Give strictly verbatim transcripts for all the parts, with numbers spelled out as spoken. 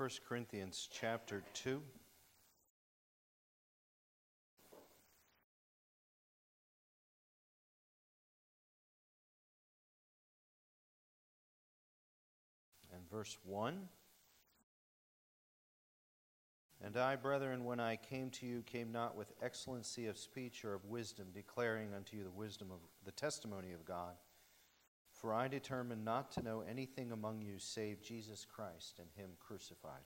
First Corinthians chapter two. And verse one. And I, brethren, when I came to you, came not with excellency of speech or of wisdom, declaring unto you the wisdom of the testimony of God. For I determined not to know anything among you save Jesus Christ and him crucified.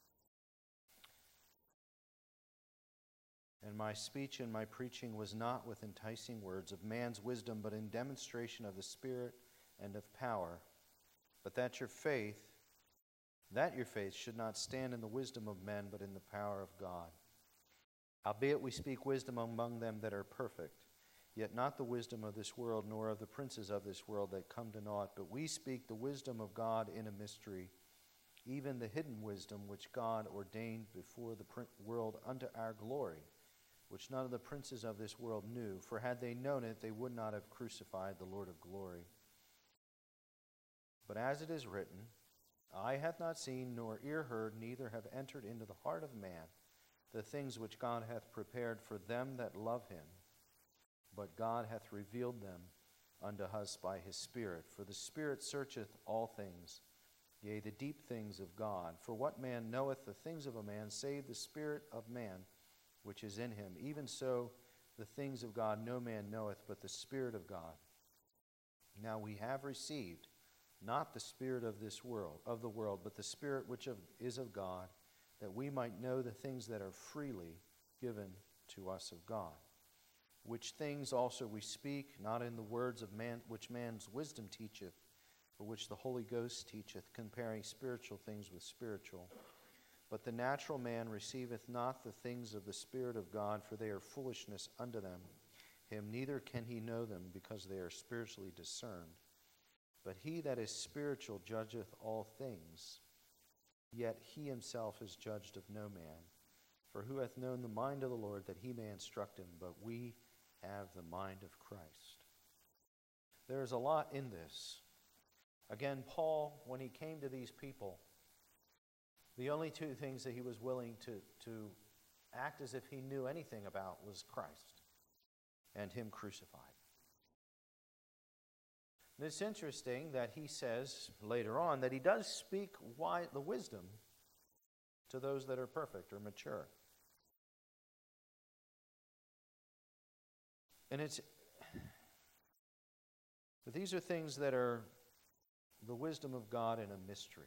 And my speech and my preaching was not with enticing words of man's wisdom, but in demonstration of the Spirit and of power, but that your faith, that your faith should not stand in the wisdom of men, but in the power of God. Howbeit we speak wisdom among them that are perfect, yet not the wisdom of this world, nor of the princes of this world that come to naught, but we speak the wisdom of God in a mystery, even the hidden wisdom which God ordained before the world unto our glory, which none of the princes of this world knew. For had they known it, they would not have crucified the Lord of glory. But as it is written, eye hath not seen, nor ear heard, neither have entered into the heart of man the things which God hath prepared for them that love him. But God hath revealed them unto us by his Spirit. For the Spirit searcheth all things, yea, the deep things of God. For what man knoweth the things of a man, save the Spirit of man which is in him? Even so, the things of God no man knoweth, but the Spirit of God. Now we have received not the spirit of this world, of the world, but the Spirit which of, is of God, that we might know the things that are freely given to us of God. Which things also we speak, not in the words of man, which man's wisdom teacheth, but which the Holy Ghost teacheth, comparing spiritual things with spiritual. But the natural man receiveth not the things of the Spirit of God, for they are foolishness unto them. Him neither can he know them, because they are spiritually discerned. But he that is spiritual judgeth all things, yet he himself is judged of no man. For who hath known the mind of the Lord, that he may instruct him? But we have the mind of Christ. There is a lot in this. Again, Paul, when he came to these people, the only two things that he was willing to, to act as if he knew anything about was Christ and him crucified. And it's interesting that he says later on that he does speak why, the wisdom to those that are perfect or mature. And it's, but these are things that are the wisdom of God in a mystery.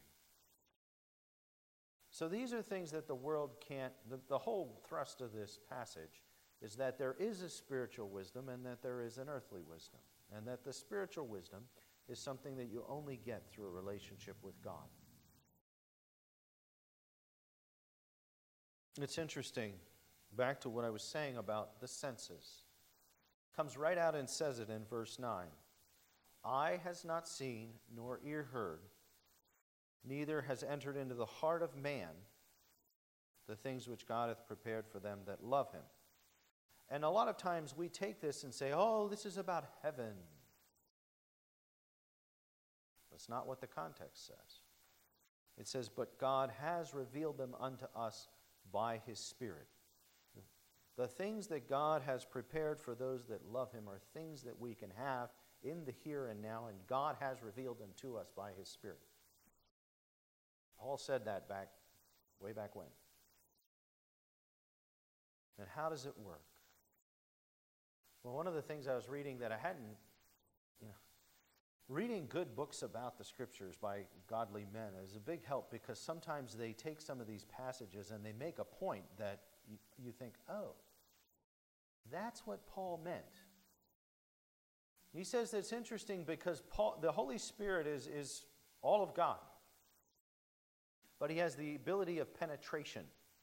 So these are things that the world can't, the, the whole thrust of this passage is that there is a spiritual wisdom and that there is an earthly wisdom. And that the spiritual wisdom is something that you only get through a relationship with God. It's interesting, back to what I was saying about the senses. Comes right out and says it in verse nine. Eye has not seen, nor ear heard, neither has entered into the heart of man the things which God hath prepared for them that love him. And a lot of times we take this and say, oh, this is about heaven. That's not what the context says. It says, but God has revealed them unto us by his Spirit. The things that God has prepared for those that love him are things that we can have in the here and now, and God has revealed them to us by his Spirit. Paul said that back, way back when. And how does it work? Well, one of the things I was reading that I hadn't, you know, reading good books about the Scriptures by godly men is a big help, because sometimes they take some of these passages and they make a point that you, you think, oh, that's what Paul meant. He says that's interesting because Paul, the Holy Spirit is, is all of God, but he has the ability of penetration.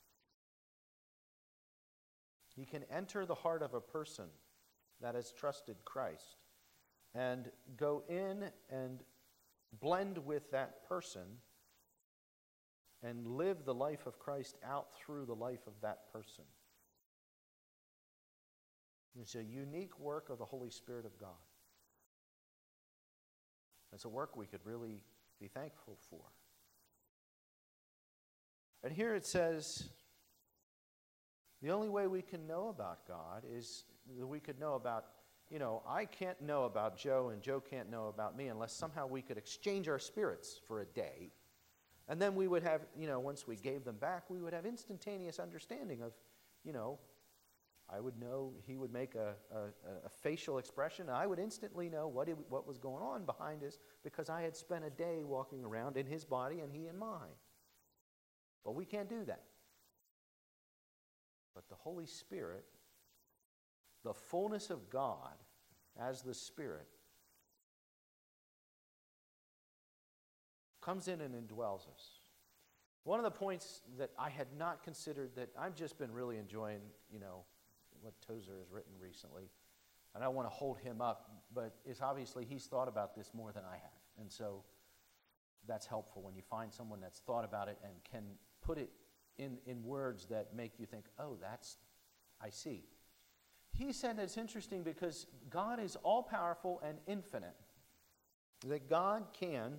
He can enter the heart of a person that has trusted Christ and go in and blend with that person and live the life of Christ out through the life of that person. It's a unique work of the Holy Spirit of God. It's a work we could really be thankful for. And here it says, the only way we can know about God is that we could know about, you know, I can't know about Joe and Joe can't know about me unless somehow we could exchange our spirits for a day. And then we would have, you know, once we gave them back, we would have instantaneous understanding of, you know, I would know, he would make a, a, a facial expression. I would instantly know what, it, what was going on behind us because I had spent a day walking around in his body and he in mine. But we can't do that. But the Holy Spirit, the fullness of God as the Spirit, comes in and indwells us. One of the points that I had not considered, that I've just been really enjoying, you know, what Tozer has written recently, and I want to hold him up, but it's obviously he's thought about this more than I have, and so that's helpful when you find someone that's thought about it and can put it in, in words that make you think, oh, that's, I see. He said it's interesting because God is all-powerful and infinite, that God can,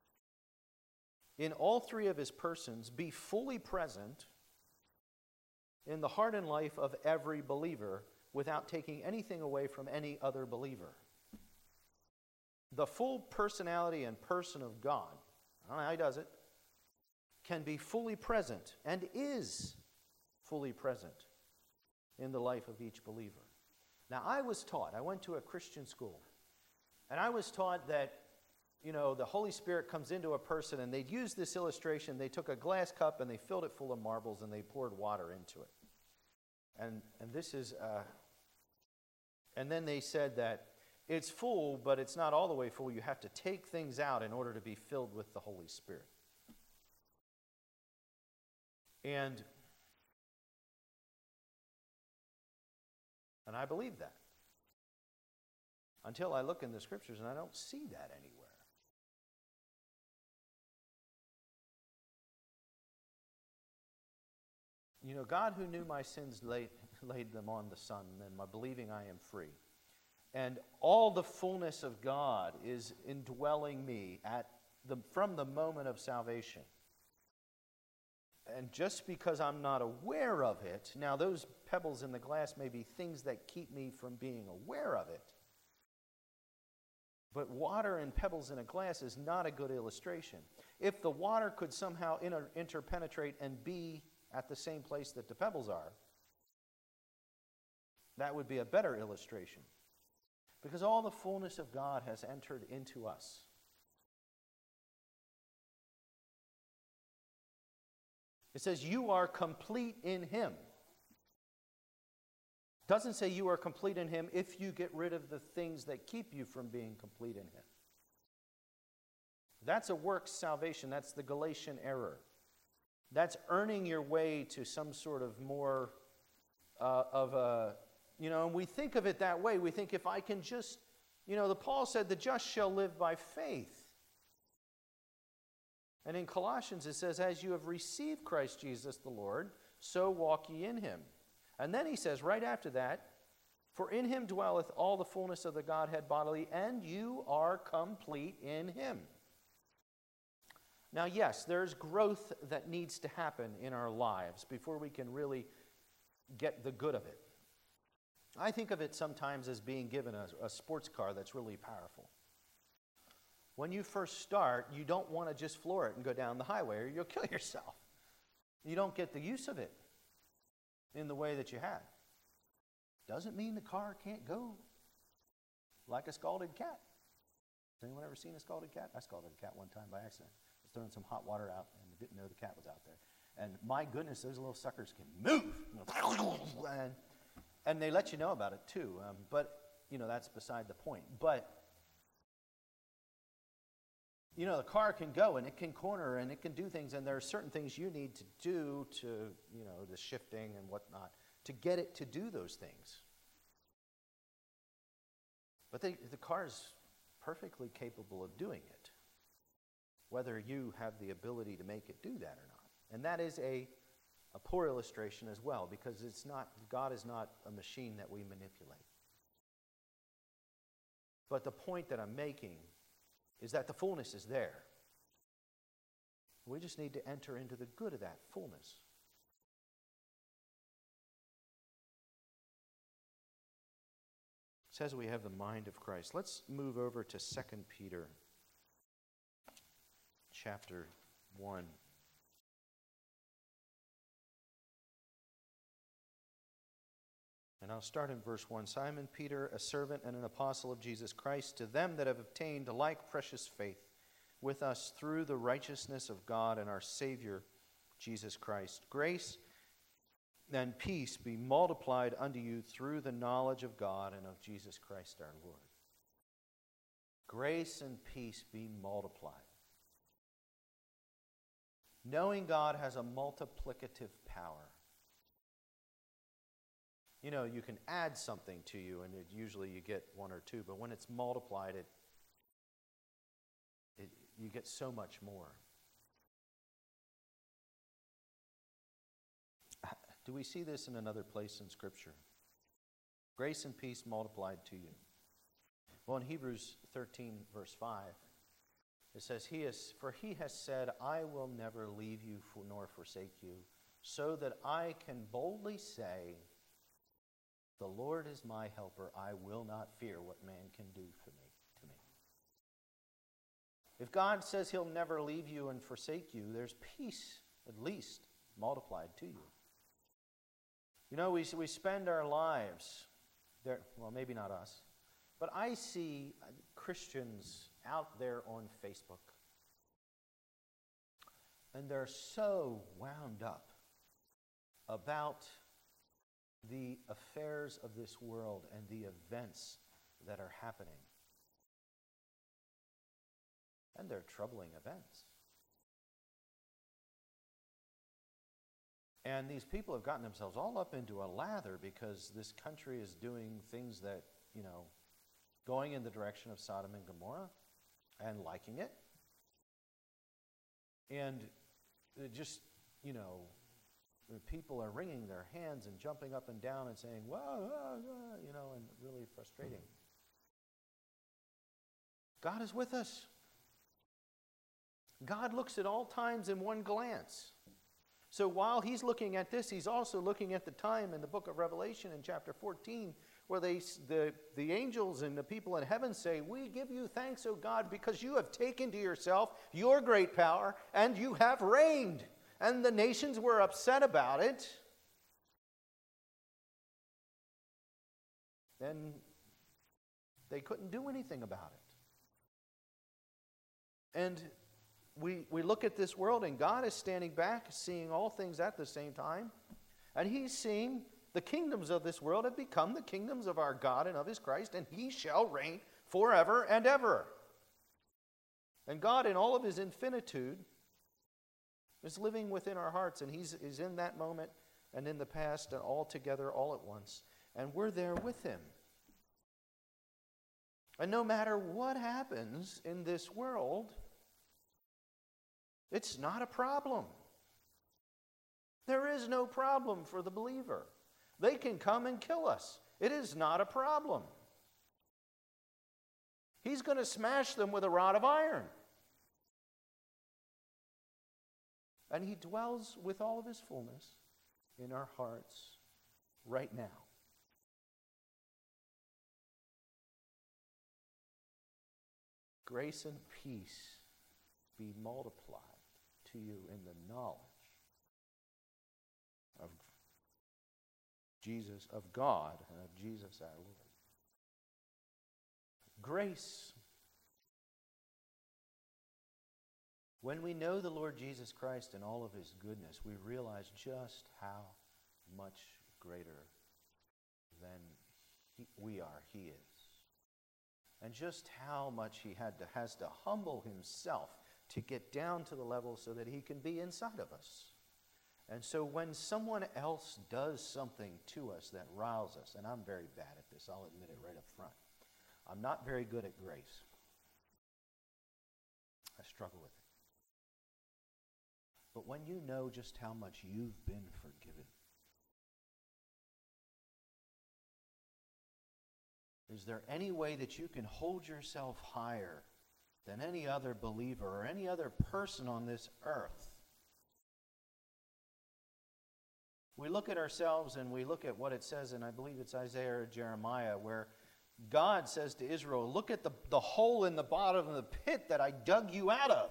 in all three of his persons, be fully present in the heart and life of every believer without taking anything away from any other believer. The full personality and person of God, I don't know how he does it, can be fully present and is fully present in the life of each believer. Now, I was taught, I went to a Christian school, and I was taught that, you know, the Holy Spirit comes into a person, and they'd use this illustration. They took a glass cup and they filled it full of marbles and they poured water into it. And and this is, uh, and then they said that it's full, but it's not all the way full. You have to take things out in order to be filled with the Holy Spirit. And, and I believe that. Until I look in the Scriptures and I don't see that anywhere. You know, God who knew my sins laid, laid them on the Son, and by believing I am free. And all the fullness of God is indwelling me at the, from the moment of salvation. And just because I'm not aware of it, now those pebbles in the glass may be things that keep me from being aware of it. But water and pebbles in a glass is not a good illustration. If the water could somehow inter- interpenetrate and be at the same place that the pebbles are, that would be a better illustration. Because all the fullness of God has entered into us. It says you are complete in him. It doesn't say you are complete in him if you get rid of the things that keep you from being complete in him. That's a works salvation. That's the Galatian error. That's earning your way to some sort of more uh, of a, you know, and we think of it that way. We think if I can just, you know, the Paul said the just shall live by faith. And in Colossians it says, as you have received Christ Jesus the Lord, so walk ye in him. And then he says right after that, for in him dwelleth all the fullness of the Godhead bodily, and you are complete in him. Now, yes, there's growth that needs to happen in our lives before we can really get the good of it. I think of it sometimes as being given a, a sports car that's really powerful. When you first start, you don't want to just floor it and go down the highway or you'll kill yourself. You don't get the use of it in the way that you had. Doesn't mean the car can't go like a scalded cat. Has anyone ever seen a scalded cat? I scalded a cat one time by accident. Throwing some hot water out and didn't know the cat was out there. And my goodness, those little suckers can move. And, and they let you know about it too. Um, but, you know, that's beside the point. But, you know, the car can go and it can corner and it can do things. And there are certain things you need to do to, you know, the shifting and whatnot to get it to do those things. But they, the car is perfectly capable of doing it, whether you have the ability to make it do that or not. And that is a, a poor illustration as well, because it's not, God is not a machine that we manipulate. But the point that I'm making is that the fullness is there. We just need to enter into the good of that fullness. It says we have the mind of Christ. Let's move over to Second Peter chapter one. And I'll start in verse one. Simon Peter, a servant and an apostle of Jesus Christ, to them that have obtained a like precious faith with us through the righteousness of God and our Savior, Jesus Christ. Grace and peace be multiplied unto you through the knowledge of God and of Jesus Christ our Lord. Grace and peace be multiplied. Knowing God has a multiplicative power. You know, you can add something to you, and it, usually you get one or two, but when it's multiplied, it, it you get so much more. Do we see this in another place in Scripture? Grace and peace multiplied to you. Well, in Hebrews thirteen, verse five, it says, "He is, for he has said, I will never leave you for, nor forsake you, so that I can boldly say, the Lord is my helper, I will not fear what man can do for me, to me." If God says he'll never leave you and forsake you, there's peace, at least, multiplied to you. You know, we, we spend our lives, there, well, maybe not us, but I see Christians out there on Facebook, and they're so wound up about the affairs of this world and the events that are happening. And they're troubling events. And these people have gotten themselves all up into a lather because this country is doing things that, you know, going in the direction of Sodom and Gomorrah and liking it. And it just, you know, people are wringing their hands and jumping up and down and saying, "Whoa, whoa, whoa," you know, and really frustrating. God is with us. God looks at all times in one glance. So while he's looking at this, he's also looking at the time in the book of Revelation in chapter fourteen, where they, the, the angels and the people in heaven say, "We give you thanks, O God, because you have taken to yourself your great power, and you have reigned." And the nations were upset about it. Then they couldn't do anything about it. And we, we look at this world, and God is standing back, seeing all things at the same time. And he's seeing the kingdoms of this world have become the kingdoms of our God and of his Christ, and he shall reign forever and ever. And God, in all of his infinitude, is living within our hearts, and he's is in that moment and in the past and all together all at once. And we're there with him. And no matter what happens in this world, it's not a problem. There is no problem for the believer. They can come and kill us. It is not a problem. He's going to smash them with a rod of iron. And he dwells with all of his fullness in our hearts right now. Grace and peace be multiplied to you in the knowledge of Jesus, of God, and of Jesus our Lord. Grace. When we know the Lord Jesus Christ and all of his goodness, we realize just how much greater than he, we are, he is. And just how much he had to, has to humble himself to get down to the level so that he can be inside of us. And so when someone else does something to us that riles us, and I'm very bad at this, I'll admit it right up front. I'm not very good at grace. I struggle with it. But when you know just how much you've been forgiven, is there any way that you can hold yourself higher than any other believer or any other person on this earth. We look at ourselves and we look at what it says, and I believe it's Isaiah or Jeremiah, where God says to Israel, look at the, the hole in the bottom of the pit that I dug you out of.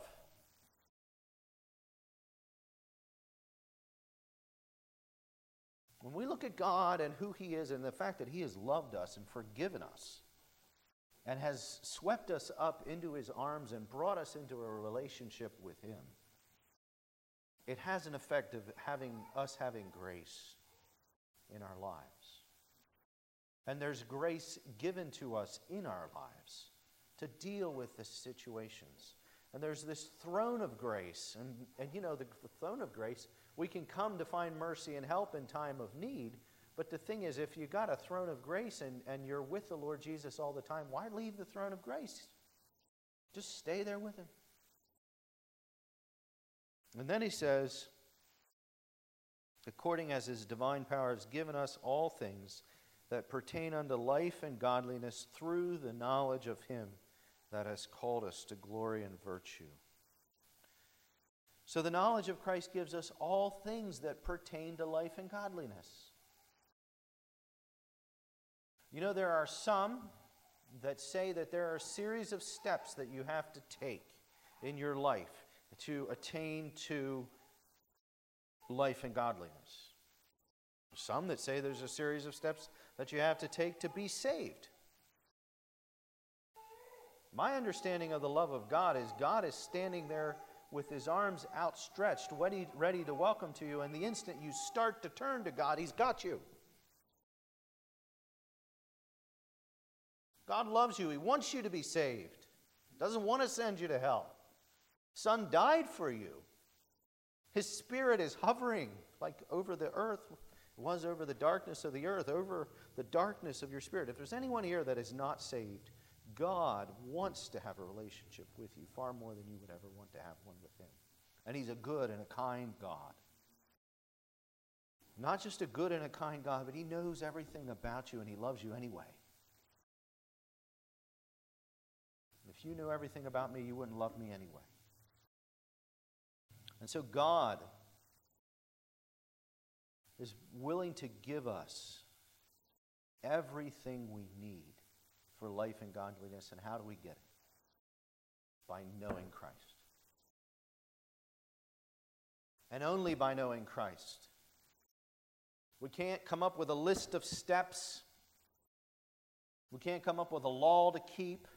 When we look at God and who He is and the fact that He has loved us and forgiven us and has swept us up into His arms and brought us into a relationship with Him, it has an effect of having us having grace in our lives. And there's grace given to us in our lives to deal with the situations. And there's this throne of grace. And, and you know, the, the throne of grace, we can come to find mercy and help in time of need. But the thing is, if you got a throne of grace and, and you're with the Lord Jesus all the time, why leave the throne of grace? Just stay there with Him. And then he says, according as His divine power has given us all things that pertain unto life and godliness through the knowledge of Him that has called us to glory and virtue. So the knowledge of Christ gives us all things that pertain to life and godliness. You know, there are some that say that there are a series of steps that you have to take in your life to attain to life and godliness. Some that say there's a series of steps that you have to take to be saved. My understanding of the love of God is God is standing there with His arms outstretched, ready, ready to welcome to you, and the instant you start to turn to God, He's got you. God loves you. He wants you to be saved. Doesn't want to send you to hell. Son died for you. His Spirit is hovering like over the earth, was over the darkness of the earth, over the darkness of your spirit. If there's anyone here that is not saved, God wants to have a relationship with you far more than you would ever want to have one with Him. And He's a good and a kind God. Not just a good and a kind God, but He knows everything about you and He loves you anyway. If you knew everything about me, you wouldn't love me anyway. And so God is willing to give us everything we need for life and godliness. And how do we get it? By knowing Christ. And only by knowing Christ. We can't come up with a list of steps. We can't come up with a law to keep.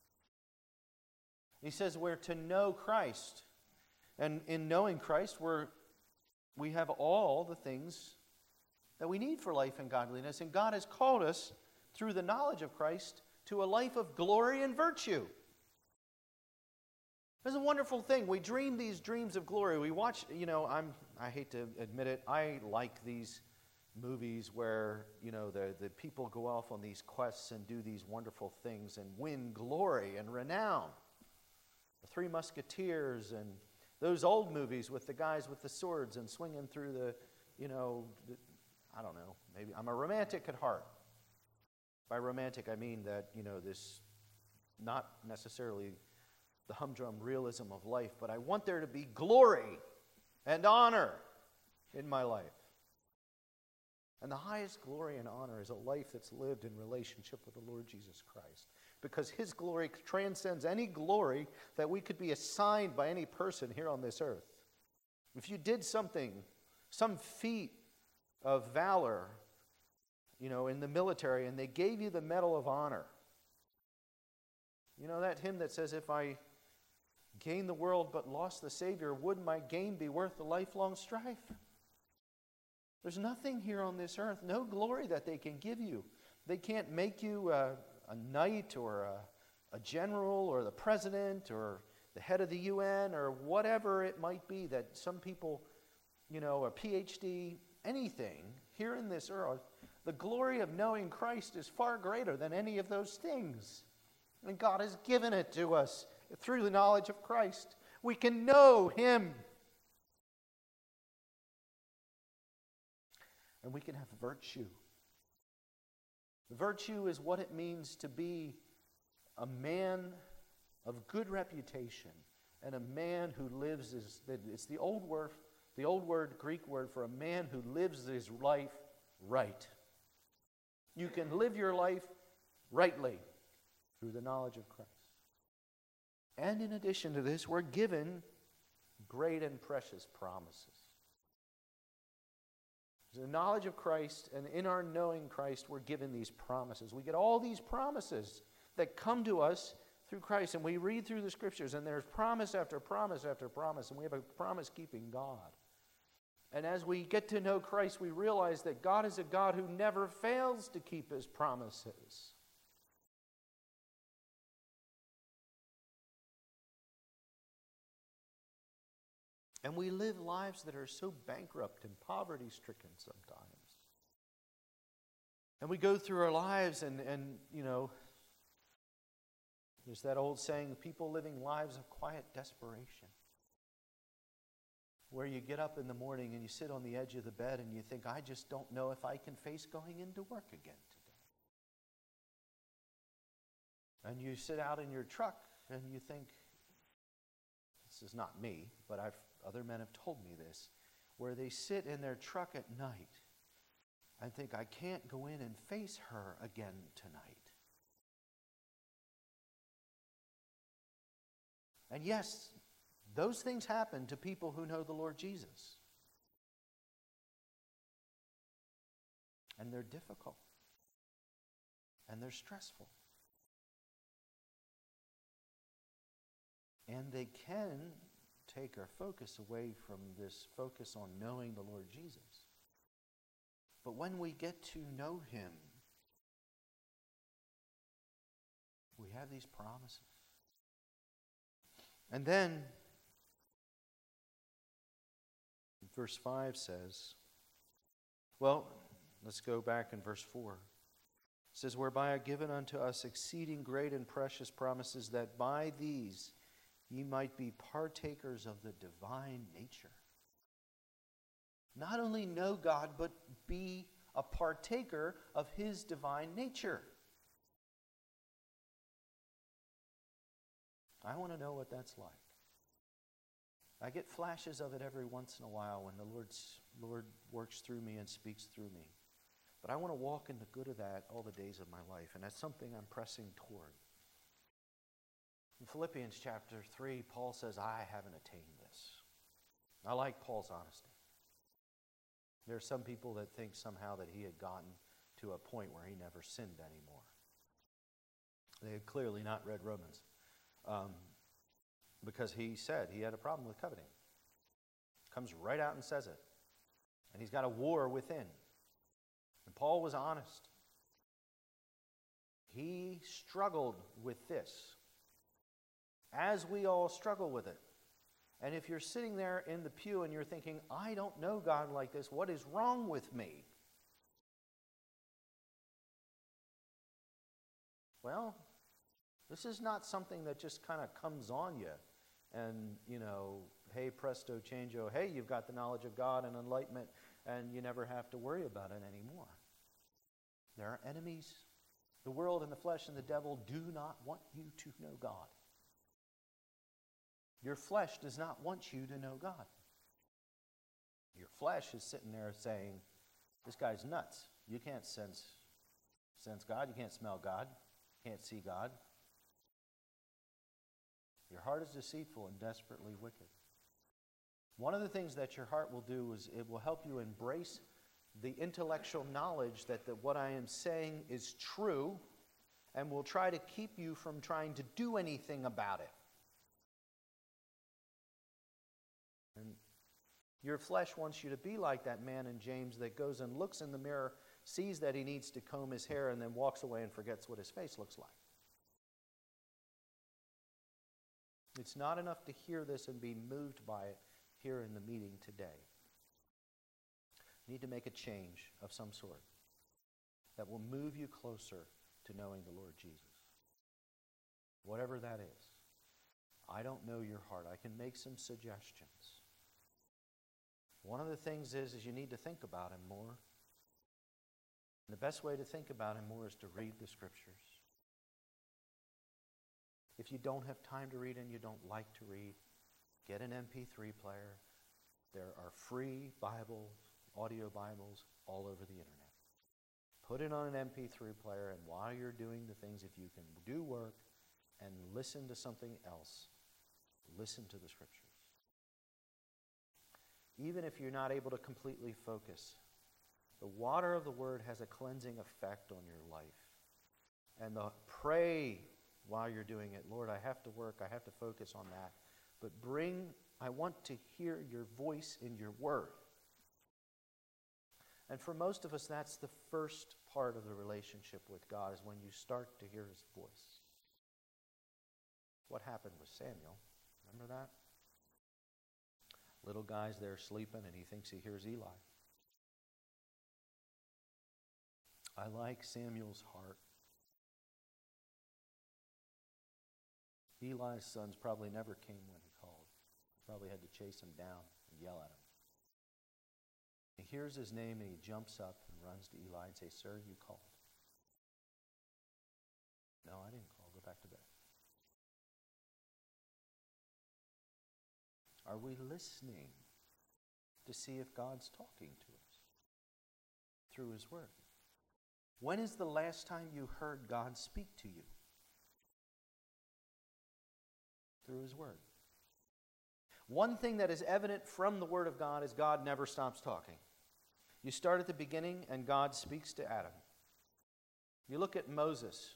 He says we're to know Christ. And in knowing Christ, we're, we have all the things that we need for life and godliness. And God has called us, through the knowledge of Christ, to a life of glory and virtue. It's a wonderful thing. We dream these dreams of glory. We watch, you know, I'm, I hate to admit it, I like these movies where, you know, the, the people go off on these quests and do these wonderful things and win glory and renown. The Three Musketeers and those old movies with the guys with the swords and swinging through the, you know, the, I don't know, maybe I'm a romantic at heart. By romantic, I mean that, you know, this, not necessarily the humdrum realism of life, but I want there to be glory and honor in my life. And the highest glory and honor is a life that's lived in relationship with the Lord Jesus Christ. Because His glory transcends any glory that we could be assigned by any person here on this earth. If you did something, some feat of valor, you know, in the military, and they gave you the Medal of Honor. You know that hymn that says, if I gain the world but lost the Savior, would my gain be worth the lifelong strife? There's nothing here on this earth, no glory that they can give you. They can't make you a, a knight or a, a general or the president or the head of the U N or whatever it might be that some people, you know, a P H D, anything here in this earth. The glory of knowing Christ is far greater than any of those things. And God has given it to us through the knowledge of Christ. We can know Him. And we can have virtue. Virtue is what it means to be a man of good reputation, and a man who lives his, it's the old word, the old word, Greek word for a man who lives his life right. You can live your life rightly through the knowledge of Christ. And in addition to this, we're given great and precious promises. The knowledge of Christ, and in our knowing Christ, we're given these promises. We get all these promises that come to us through Christ, and we read through the Scriptures, and there's promise after promise after promise, and we have a promise-keeping God. And as we get to know Christ, we realize that God is a God who never fails to keep His promises. And we live lives that are so bankrupt and poverty-stricken sometimes. And we go through our lives and, and, you know, there's that old saying, people living lives of quiet desperation. Where you get up in the morning and you sit on the edge of the bed and you think, I just don't know if I can face going into work again today. And you sit out in your truck and you think, this is not me, but I've other men have told me this, where they sit in their truck at night and think, I can't go in and face her again tonight. And yes, those things happen to people who know the Lord Jesus. And they're difficult. And they're stressful. And they can take our focus away from this focus on knowing the Lord Jesus. But when we get to know Him, we have these promises. And then, verse five says, well, let's go back in verse four. It says, whereby are given unto us exceeding great and precious promises, that by these ye might be partakers of the divine nature. Not only know God, but be a partaker of His divine nature. I want to know what that's like. I get flashes of it every once in a while when the Lord's, Lord works through me and speaks through me. But I want to walk in the good of that all the days of my life, and that's something I'm pressing toward. In Philippians chapter three, Paul says, I haven't attained this. I like Paul's honesty. There are some people that think somehow that he had gotten to a point where he never sinned anymore. They had clearly not read Romans. Um, because he said he had a problem with coveting. Comes right out and says it. And he's got a war within. And Paul was honest. He struggled with this, as we all struggle with it. And if you're sitting there in the pew and you're thinking, I don't know God like this, what is wrong with me? Well, this is not something that just kind of comes on you and, you know, hey, presto, changeo, hey, you've got the knowledge of God and enlightenment and you never have to worry about it anymore. There are enemies. The world and the flesh and the devil do not want you to know God. Your flesh does not want you to know God. Your flesh is sitting there saying, this guy's nuts. You can't sense, sense God. You can't smell God. You can't see God. Your heart is deceitful and desperately wicked. One of the things that your heart will do is it will help you embrace the intellectual knowledge that the, what I am saying is true, and will try to keep you from trying to do anything about it. And your flesh wants you to be like that man in James that goes and looks in the mirror, sees that he needs to comb his hair, and then walks away and forgets what his face looks like. It's not enough to hear this and be moved by it here in the meeting today. You need to make a change of some sort that will move you closer to knowing the Lord Jesus. Whatever that is. I don't know your heart. I can make some suggestions. One of the things is, is you need to think about Him more. And the best way to think about Him more is to read the Scriptures. If you don't have time to read and you don't like to read, get an M P three player. There are free Bibles, audio Bibles all over the internet. Put it on an M P three player, and while you're doing the things, if you can do work and listen to something else, listen to the Scriptures. Even if you're not able to completely focus, the water of the Word has a cleansing effect on your life. And the, pray while you're doing it. Lord, I have to work, I have to focus on that. But bring, I want to hear your voice in your Word. And for most of us, that's the first part of the relationship with God, is when you start to hear his voice. What happened with Samuel? Remember that? Little guy's there sleeping, and he thinks he hears Eli. I like Samuel's heart. Eli's sons probably never came when he called. He probably had to chase him down and yell at him. He hears his name, and he jumps up and runs to Eli and says, "Sir, you called." "No, I didn't call. Go back to bed." Are we listening to see if God's talking to us through his word? When is the last time you heard God speak to you? Through his word. One thing that is evident from the word of God is God never stops talking. You start at the beginning, and God speaks to Adam. You look at Moses,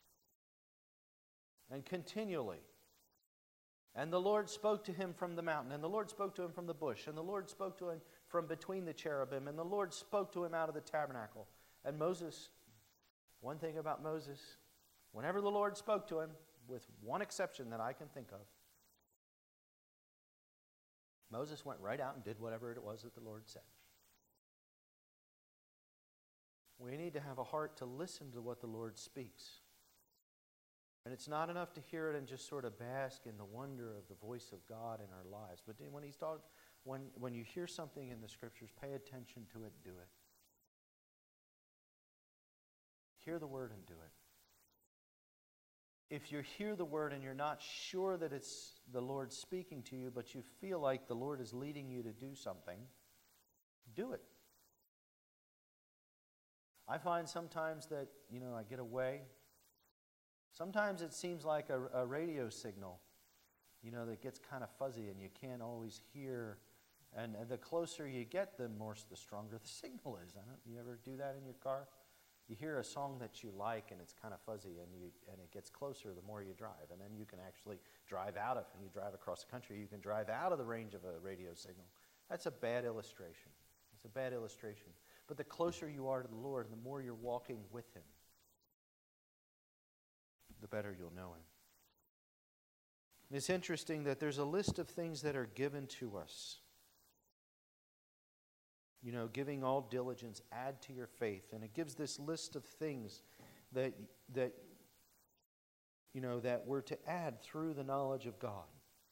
and continually, and the Lord spoke to him from the mountain, and the Lord spoke to him from the bush, and the Lord spoke to him from between the cherubim, and the Lord spoke to him out of the tabernacle. And Moses, one thing about Moses, whenever the Lord spoke to him, with one exception that I can think of, Moses went right out and did whatever it was that the Lord said. We need to have a heart to listen to what the Lord speaks. And it's not enough to hear it and just sort of bask in the wonder of the voice of God in our lives. But when he's talking, when, when you hear something in the Scriptures, pay attention to it, do it. Hear the word and do it. If you hear the word and you're not sure that it's the Lord speaking to you, but you feel like the Lord is leading you to do something, do it. I find sometimes that, you know, I get away. Sometimes it seems like a, a radio signal, you know, that gets kind of fuzzy and you can't always hear. And, and the closer you get, the more, the stronger the signal is. I don't, you ever do that in your car? You hear a song that you like and it's kind of fuzzy, and you and it gets closer the more you drive. And then you can actually drive out of, and you drive across the country, you can drive out of the range of a radio signal. That's a bad illustration. It's a bad illustration. But the closer you are to the Lord, the more you're walking with him, the better you'll know him. It's interesting that there's a list of things that are given to us. You know, giving all diligence, add to your faith. And it gives this list of things that, that, you know, that we're to add through the knowledge of God.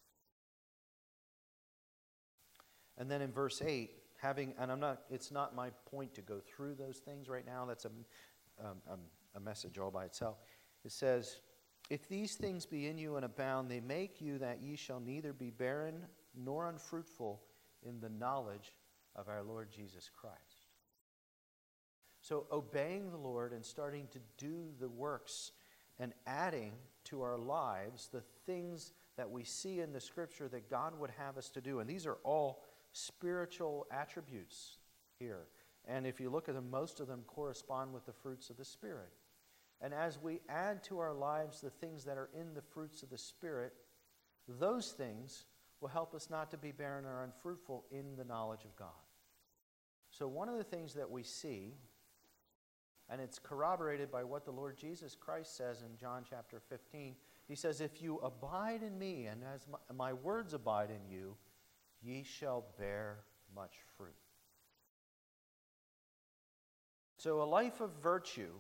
And then in verse eight, having, and I'm not, it's not my point to go through those things right now. That's a, um, um, a message all by itself. It says, "If these things be in you and abound, they make you that ye shall neither be barren nor unfruitful in the knowledge of our Lord Jesus Christ." So obeying the Lord and starting to do the works and adding to our lives the things that we see in the Scripture that God would have us to do. And these are all spiritual attributes here. And if you look at them, most of them correspond with the fruits of the Spirit. And as we add to our lives the things that are in the fruits of the Spirit, those things will help us not to be barren or unfruitful in the knowledge of God. So one of the things that we see, and it's corroborated by what the Lord Jesus Christ says in John chapter fifteen, he says, "If you abide in me, and as my, my words abide in you, ye shall bear much fruit." So a life of virtue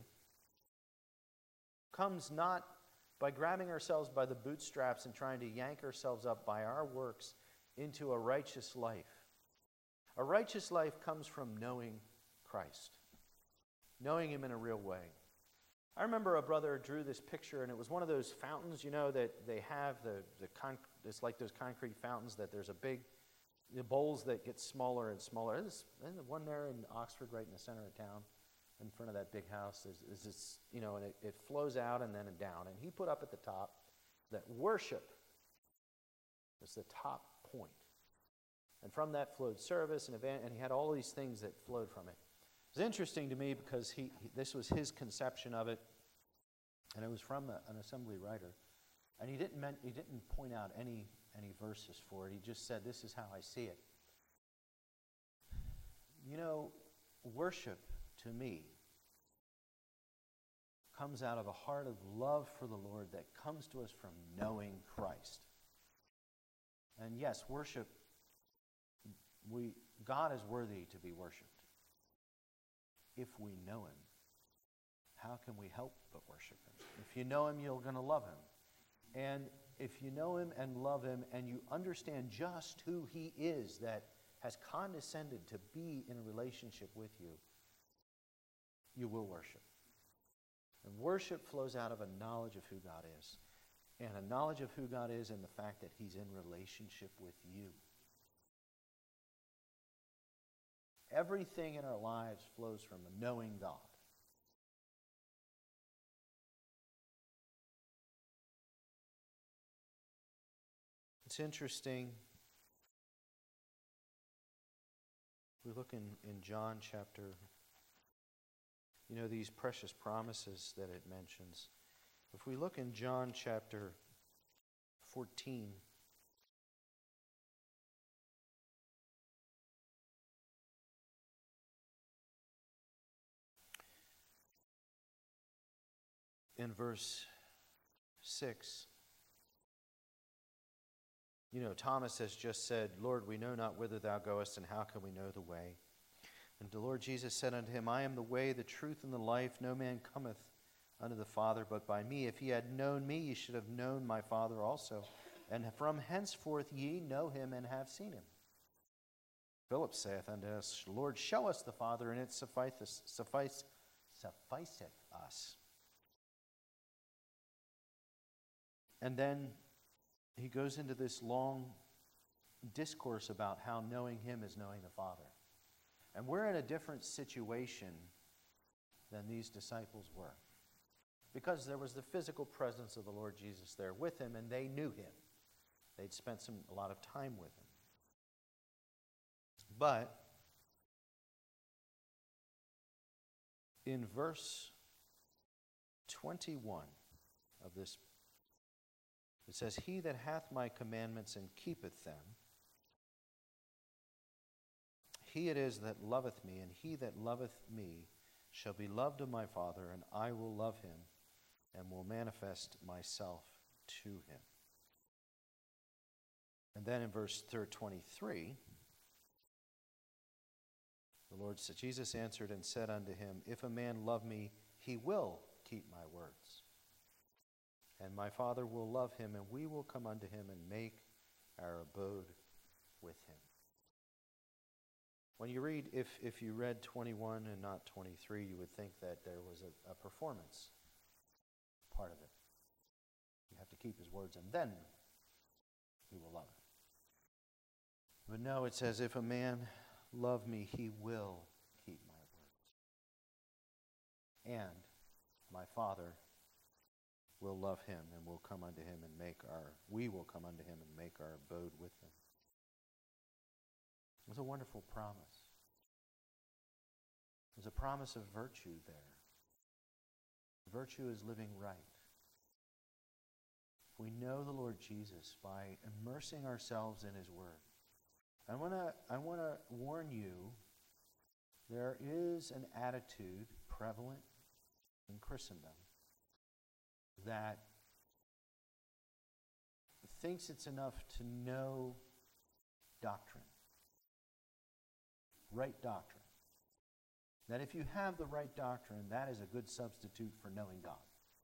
comes not by grabbing ourselves by the bootstraps and trying to yank ourselves up by our works into a righteous life. A righteous life comes from knowing Christ, knowing him in a real way. I remember a brother drew this picture, and it was one of those fountains, you know, that they have, the, the con- it's like those concrete fountains that there's a big, the bowls that get smaller and smaller. There's, there's one there in Oxford, right in the center of town, in front of that big house. Is, is this, you know, and it, it flows out and then down. And he put up at the top that worship was the top point. And from that flowed service and event, and he had all these things that flowed from it. It was interesting to me because he, he this was his conception of it, and it was from a, an assembly writer. And he didn't meant, he didn't point out any any verses for it. He just said, "This is how I see it." You know, worship to me comes out of a heart of love for the Lord that comes to us from knowing Christ. And yes, worship, we God is worthy to be worshipped. If we know Him, how can we help but worship Him? If you know Him, you're going to love Him. And if you know Him and love Him and you understand just who He is that has condescended to be in a relationship with you, you will worship. And worship flows out of a knowledge of who God is. And a knowledge of who God is and the fact that He's in relationship with you. Everything in our lives flows from a knowing God. It's interesting. We look in, in John chapter, you know, these precious promises that it mentions. If we look in John chapter fourteen, in verse six, you know, Thomas has just said, "Lord, we know not whither thou goest, and how can we know the way?" And the Lord Jesus said unto him, "I am the way, the truth, and the life. No man cometh unto the Father but by me. If ye had known me, ye should have known my Father also. And from henceforth ye know him and have seen him." Philip saith unto us, "Lord, show us the Father, and it sufficeth, suffice, sufficeth us." And then he goes into this long discourse about how knowing him is knowing the Father. And we're in a different situation than these disciples were. Because there was the physical presence of the Lord Jesus there with him, and they knew him. They'd spent some a lot of time with him. But in verse twenty-one of this, it says, "He that hath my commandments and keepeth them, he it is that loveth me, and he that loveth me shall be loved of my Father, and I will love him, and will manifest myself to him." And then in verse twenty-three, the Lord said, Jesus answered and said unto him, "If a man love me, he will keep my words. And my Father will love him, and we will come unto him and make our abode with him." When you read, if, if you read twenty-one and not twenty-three, you would think that there was a, a performance part of it. You have to keep his words, and then he will love him. But no, it says, if a man love me, he will keep my words. And my Father will love him, and will come unto him and make our, we will come unto him and make our abode with him. It was a wonderful promise. There's a promise of virtue there. Virtue is living right. If we know the Lord Jesus by immersing ourselves in his word. I want to I want to warn you, there is an attitude prevalent in Christendom that thinks it's enough to know doctrine. Right doctrine. That if you have the right doctrine, that is a good substitute for knowing God.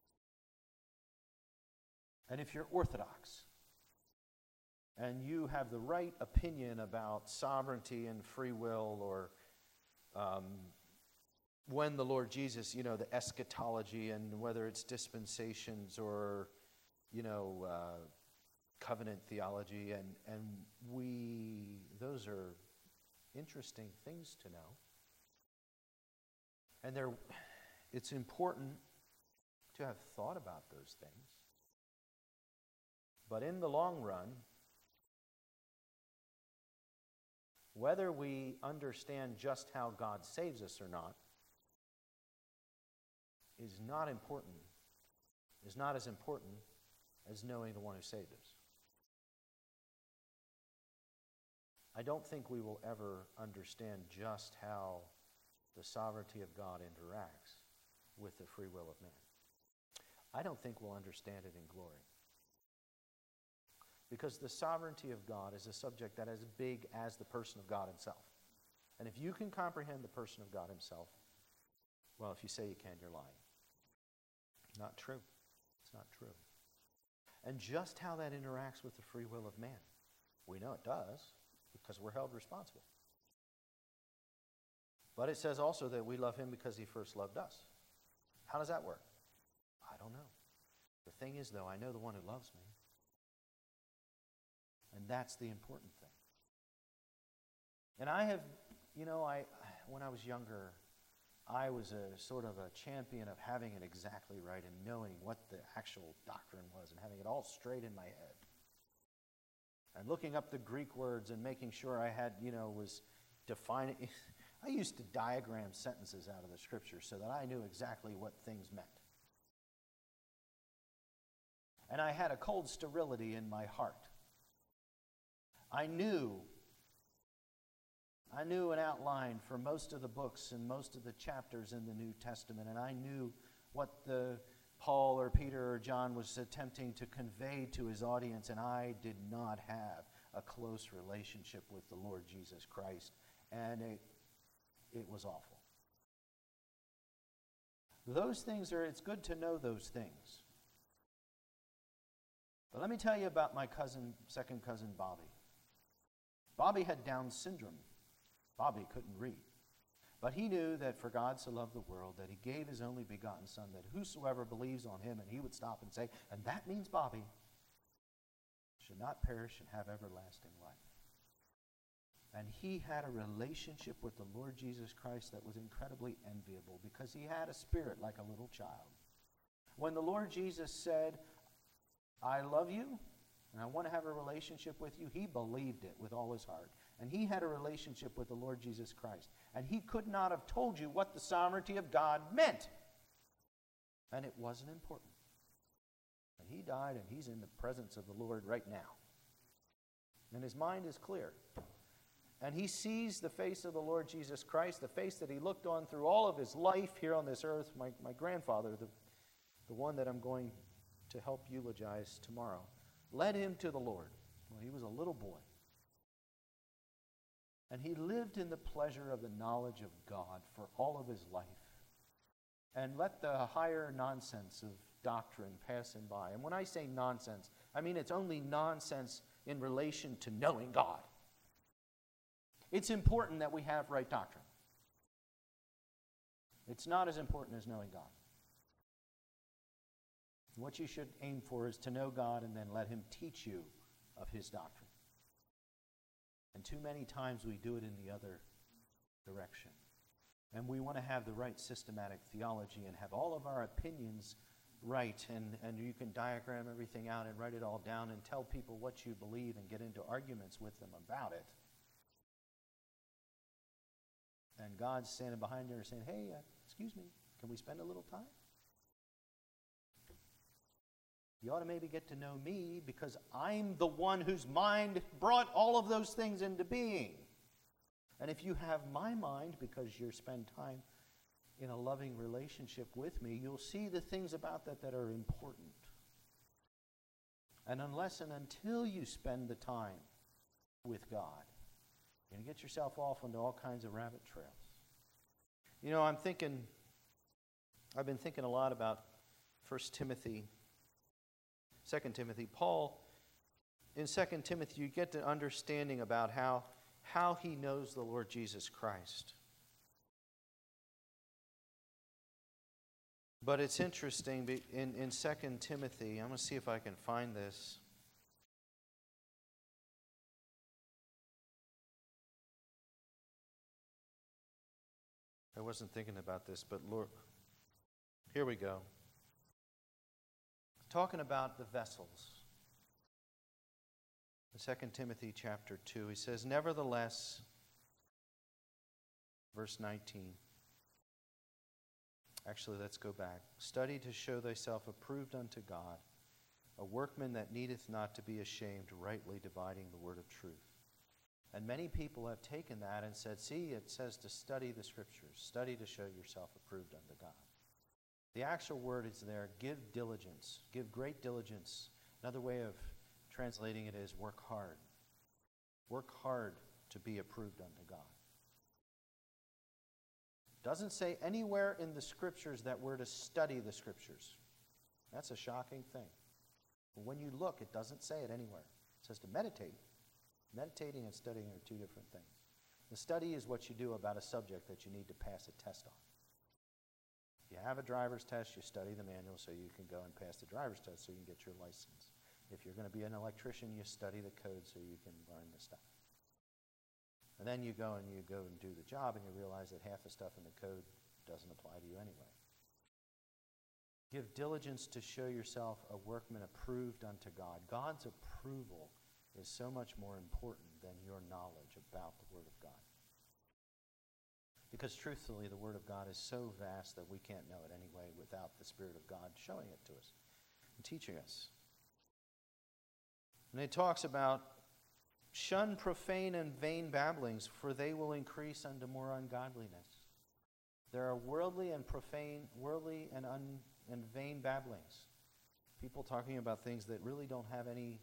And if you're orthodox, and you have the right opinion about sovereignty and free will, or um, when the Lord Jesus, you know, the eschatology and whether it's dispensations or, you know, uh, covenant theology, and, and we, those are interesting things to know. And they're, it's important to have thought about those things. But in the long run, whether we understand just how God saves us or not is not important, is not as important as knowing the one who saved us. I don't think we will ever understand just how the sovereignty of God interacts with the free will of man. I don't think we'll understand it in glory. Because the sovereignty of God is a subject that is as big as the person of God himself. And if you can comprehend the person of God himself, well, if you say you can, you're lying. Not true. It's not true. And just how that interacts with the free will of man, we know it does, because we're held responsible. But it says also that we love him because he first loved us. How does that work? I don't know. The thing is, though, I know the one who loves me. And that's the important thing. And I have, you know, I when I was younger, I was a sort of a champion of having it exactly right and knowing what the actual doctrine was and having it all straight in my head. And looking up the Greek words and making sure I had, you know, was defining. I used to diagram sentences out of the scripture so that I knew exactly what things meant. And I had a cold sterility in my heart. I knew, I knew an outline for most of the books and most of the chapters in the New Testament, and I knew what the Paul or Peter or John was attempting to convey to his audience, and I did not have a close relationship with the Lord Jesus Christ, and it, it was awful. Those things are, it's good to know those things. But let me tell you about my cousin, second cousin Bobby. Bobby had Down syndrome. Bobby couldn't read. But he knew that for God so loved the world that he gave his only begotten Son, that whosoever believes on him, and he would stop and say, and that means Bobby, should not perish and have everlasting life. And he had a relationship with the Lord Jesus Christ that was incredibly enviable because he had a spirit like a little child. When the Lord Jesus said, I love you, and I want to have a relationship with you, he believed it with all his heart. And he had a relationship with the Lord Jesus Christ. And he could not have told you what the sovereignty of God meant. And it wasn't important. And he died, and he's in the presence of the Lord right now. And his mind is clear. And he sees the face of the Lord Jesus Christ, the face that he looked on through all of his life here on this earth. My, my grandfather, the, the one that I'm going to help eulogize tomorrow, led him to the Lord when he was a little boy. And he lived in the pleasure of the knowledge of God for all of his life and let the higher nonsense of doctrine pass him by. And when I say nonsense, I mean it's only nonsense in relation to knowing God. It's important that we have right doctrine. It's not as important as knowing God. What you should aim for is to know God and then let him teach you of his doctrine. And too many times we do it in the other direction. And we want to have the right systematic theology and have all of our opinions right. And, and you can diagram everything out and write it all down and tell people what you believe and get into arguments with them about it. And God's standing behind there saying, hey, uh, excuse me, can we spend a little time? You ought to maybe get to know me because I'm the one whose mind brought all of those things into being. And if you have my mind because you spend time in a loving relationship with me, you'll see the things about that that are important. And unless and until you spend the time with God, you're going to get yourself off into all kinds of rabbit trails. You know, I'm thinking, I've been thinking a lot about First Timothy, Second Timothy. Paul, in Second Timothy, you get the understanding about how, how he knows the Lord Jesus Christ. But it's interesting, be- in, in Second Timothy, I'm going to see if I can find this. I wasn't thinking about this, but Lord, here we go. Talking about the vessels. In Second Timothy chapter two, he says, nevertheless, verse nineteen. Actually, let's go back. Study to show thyself approved unto God, a workman that needeth not to be ashamed, rightly dividing the word of truth. And many people have taken that and said, see, it says to study the Scriptures, study to show yourself approved unto God. The actual word is there, give diligence, give great diligence. Another way of translating it is work hard. Work hard to be approved unto God. Doesn't say anywhere in the Scriptures that we're to study the Scriptures. That's a shocking thing. But when you look, it doesn't say it anywhere. It says to meditate. Meditating and studying are two different things. The study is what you do about a subject that you need to pass a test on. If you have a driver's test, you study the manual so you can go and pass the driver's test so you can get your license. If you're going to be an electrician, you study the code so you can learn the stuff. And then you go and you go and do the job and you realize that half the stuff in the code doesn't apply to you anyway. Give diligence to show yourself a workman approved unto God. God's approval is so much more important than your knowledge about the Word of God. Because truthfully, the Word of God is so vast that we can't know it anyway without the Spirit of God showing it to us and teaching us. And it talks about shun profane and vain babblings, for they will increase unto more ungodliness. There are worldly and profane, worldly and, un, and vain babblings. People talking about things that really don't have any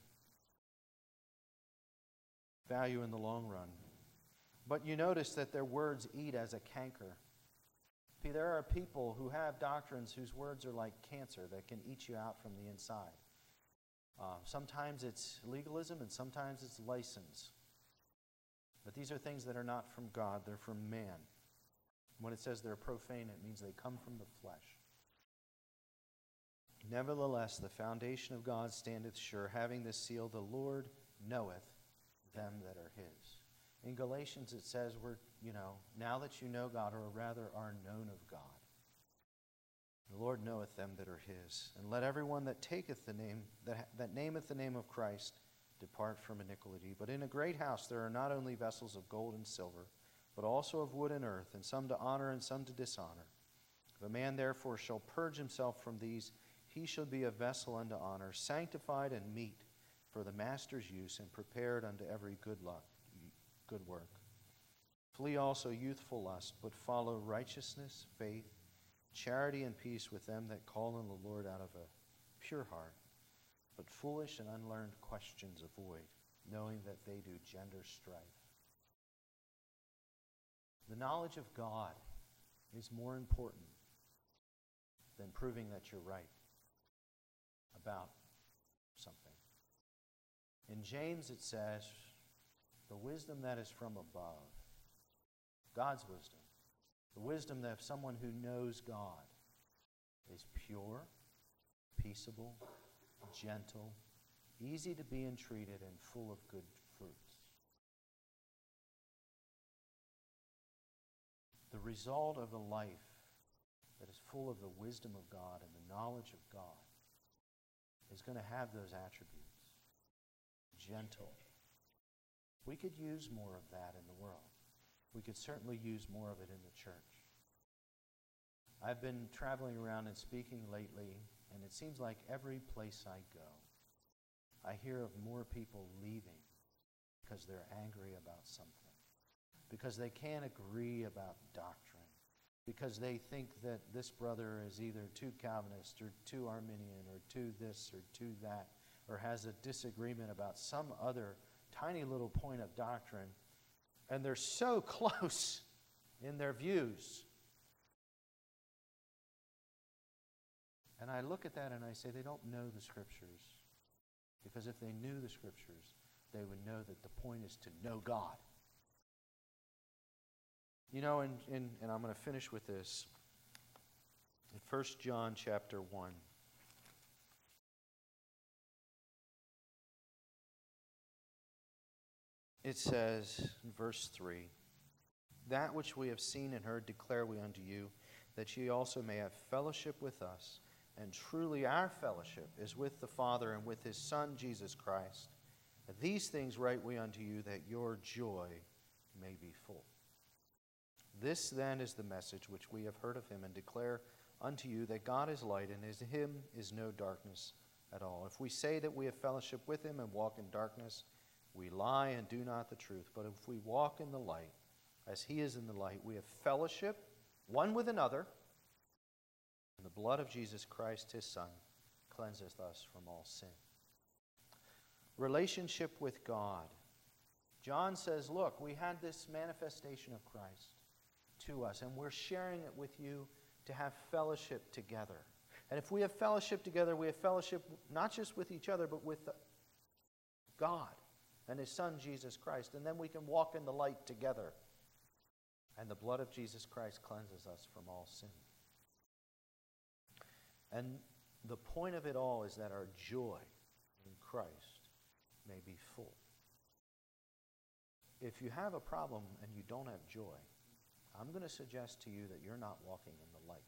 value in the long run. But you notice that their words eat as a canker. See, there are people who have doctrines whose words are like cancer that can eat you out from the inside. Uh, sometimes it's legalism and sometimes it's license. But these are things that are not from God, they're from man. When it says they're profane, it means they come from the flesh. Nevertheless, the foundation of God standeth sure, having this seal, the Lord knoweth them that are his. In Galatians it says we're, you know, now that you know God, or rather are known of God. The Lord knoweth them that are his. And let everyone that taketh the name, that, that nameth the name of Christ, depart from iniquity. But in a great house there are not only vessels of gold and silver, but also of wood and earth, and some to honor and some to dishonor. If a man therefore shall purge himself from these, he shall be a vessel unto honor, sanctified and meet for the master's use, and prepared unto every good luck, good work. Flee also youthful lust, but follow righteousness, faith, charity, and peace with them that call on the Lord out of a pure heart. But foolish and unlearned questions avoid, knowing that they do gender strife. The knowledge of God is more important than proving that you're right about something. In James it says, the wisdom that is from above, God's wisdom, the wisdom that of someone who knows God, is pure, peaceable, gentle, easy to be entreated, and full of good fruits. The result of a life that is full of the wisdom of God and the knowledge of God is going to have those attributes. Gentle. We could use more of that in the world. We could certainly use more of it in the church. I've been traveling around and speaking lately, and it seems like every place I go, I hear of more people leaving because they're angry about something, because they can't agree about doctrine, because they think that this brother is either too Calvinist or too Arminian or too this or too that, or has a disagreement about some other tiny little point of doctrine, and they're so close in their views. And I look at that and I say they don't know the Scriptures, because if they knew the Scriptures, they would know that the point is to know God. You know, and, and, and I'm going to finish with this. In First John chapter one. It says in verse three, "That which we have seen and heard declare we unto you, that ye also may have fellowship with us. And truly our fellowship is with the Father and with his Son, Jesus Christ. And these things write we unto you, that your joy may be full. This then is the message which we have heard of him, and declare unto you, that God is light, and in him is no darkness at all. If we say that we have fellowship with him and walk in darkness, we lie and do not the truth. But if we walk in the light, as he is in the light, we have fellowship one with another, and the blood of Jesus Christ, his Son, cleanseth us from all sin." Relationship with God. John says, look, we had this manifestation of Christ to us, and we're sharing it with you to have fellowship together. And if we have fellowship together, we have fellowship not just with each other, but with God and his Son, Jesus Christ. And then we can walk in the light together. And the blood of Jesus Christ cleanses us from all sin. And the point of it all is that our joy in Christ may be full. If you have a problem and you don't have joy, I'm going to suggest to you that you're not walking in the light.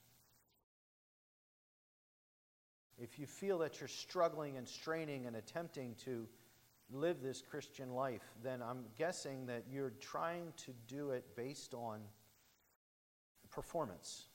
If you feel that you're struggling and straining and attempting to live this Christian life, then I'm guessing that you're trying to do it based on performance.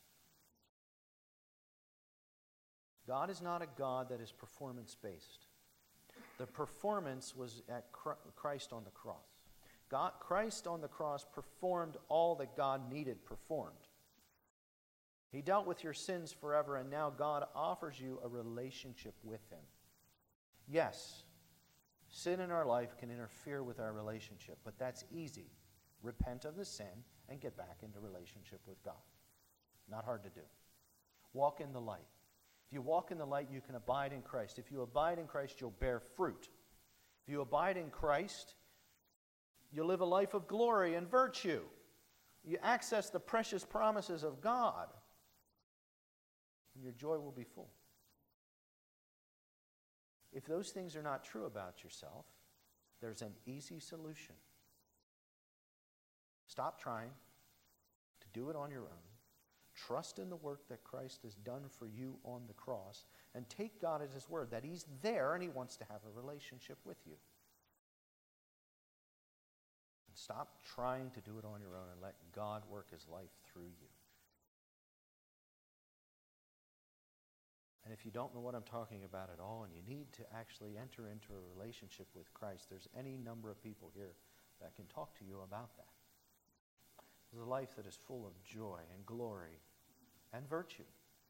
God is not a God that is performance-based. The performance was at Christ on the cross. God, Christ on the cross performed all that God needed performed. He dealt with your sins forever, and now God offers you a relationship with him. Yes, sin in our life can interfere with our relationship, but that's easy. Repent of the sin and get back into relationship with God. Not hard to do. Walk in the light. If you walk in the light, you can abide in Christ. If you abide in Christ, you'll bear fruit. If you abide in Christ, you'll live a life of glory and virtue. You access the precious promises of God, and your joy will be full. If those things are not true about yourself, there's an easy solution. Stop trying to do it on your own. Trust in the work that Christ has done for you on the cross, and take God at his word that he's there and he wants to have a relationship with you. And stop trying to do it on your own and let God work his life through you. And if you don't know what I'm talking about at all, and you need to actually enter into a relationship with Christ, there's any number of people here that can talk to you about that. There's a life that is full of joy and glory and virtue.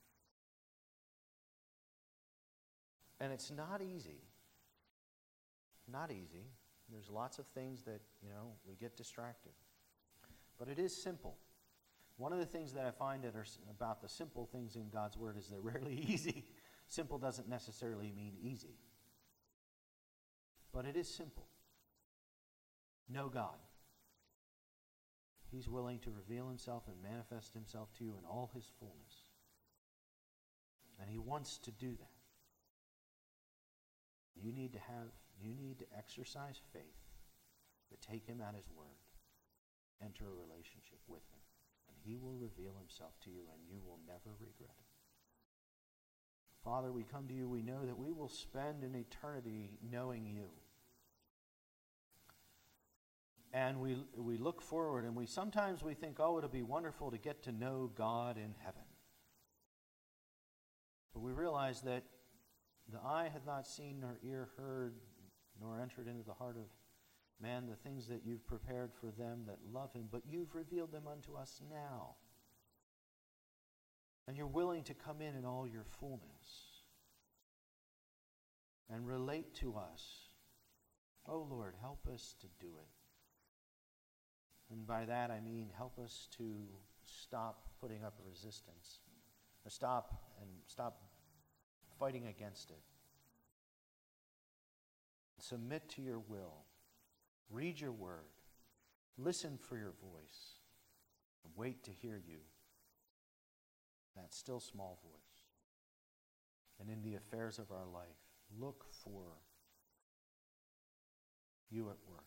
And it's not easy. Not easy. There's lots of things that, you know, we get distracted. But it is simple. One of the things that I find that are about the simple things in God's Word is they're rarely easy. Simple doesn't necessarily mean easy. But it is simple. Know God. He's willing to reveal himself and manifest himself to you in all his fullness. And he wants to do that. You need to have, you need to exercise faith, but take him at his word. Enter a relationship with him. And he will reveal himself to you, and you will never regret it. Father, we come to you. We know that we will spend an eternity knowing you. And we we look forward, and we sometimes we think, oh, it'll be wonderful to get to know God in heaven. But we realize that the eye hath not seen, nor ear heard, nor entered into the heart of man the things that you've prepared for them that love him, but you've revealed them unto us now. And you're willing to come in in all your fullness and relate to us. Oh, Lord, help us to do it. And by that I mean help us to stop putting up a resistance. Or stop and stop fighting against it. Submit to your will. Read your word. Listen for your voice. And wait to hear you. that still small voice. And in the affairs of our life, look for you at work.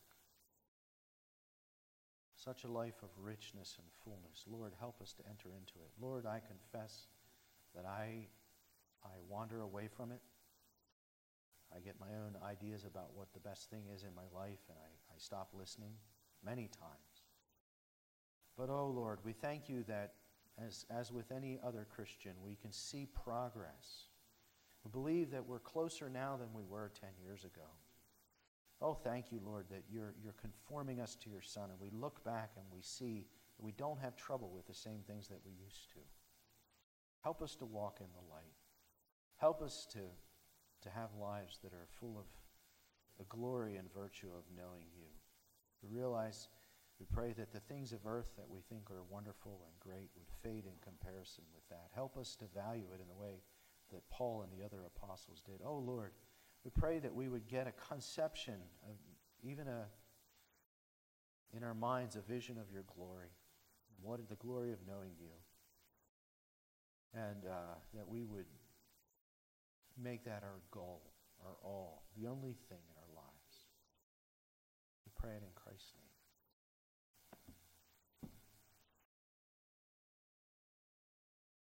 Such a life of richness and fullness. Lord, help us to enter into it. Lord, I confess that I, I wander away from it. I get my own ideas about what the best thing is in my life, and I, I stop listening many times. But, oh Lord, we thank you that as, as with any other Christian, we can see progress. We believe that we're closer now than we were ten years ago. Oh, thank you, Lord, that you're, you're conforming us to your Son, and we look back and we see that we don't have trouble with the same things that we used to. Help us to walk in the light. Help us to, to have lives that are full of the glory and virtue of knowing you. We realize, we pray that the things of earth that we think are wonderful and great would fade in comparison with that. Help us to value it in the way that Paul and the other apostles did. Oh, Lord, we pray that we would get a conception, of even a, in our minds, a vision of your glory. What is the glory of knowing you? And uh, that we would make that our goal, our all, the only thing in our lives. We pray it in Christ's name.